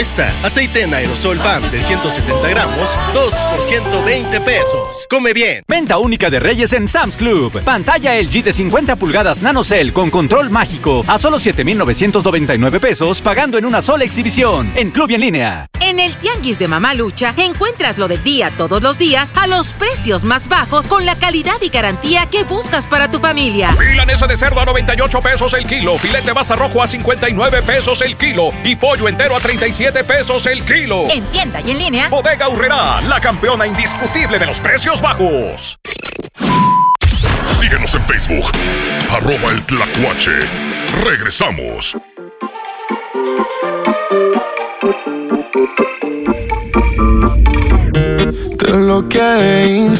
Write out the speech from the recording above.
Aceite en aerosol VAM de 170 gramos, 2 por 120 pesos. Come bien. Venta única de Reyes en Sam's Club. Pantalla LG de 50 pulgadas NanoCell con control mágico a solo 7,999 pesos, pagando en una sola exhibición. En Club y en línea. En el Tianguis de Mamalucha encuentras lo del día todos los días a los precios más bajos con la calidad y garantía que buscas para tu familia. Milanesa de cerdo a 98 pesos el kilo, filete basta rojo a 59 pesos el kilo y pollo entero a 37 pesos el kilo. En tienda y en línea. Bodega Aurrerá, la campeona indiscutible de los precios bajos. Síguenos en Facebook, @elTlacuache. Regresamos. Te bloqueé de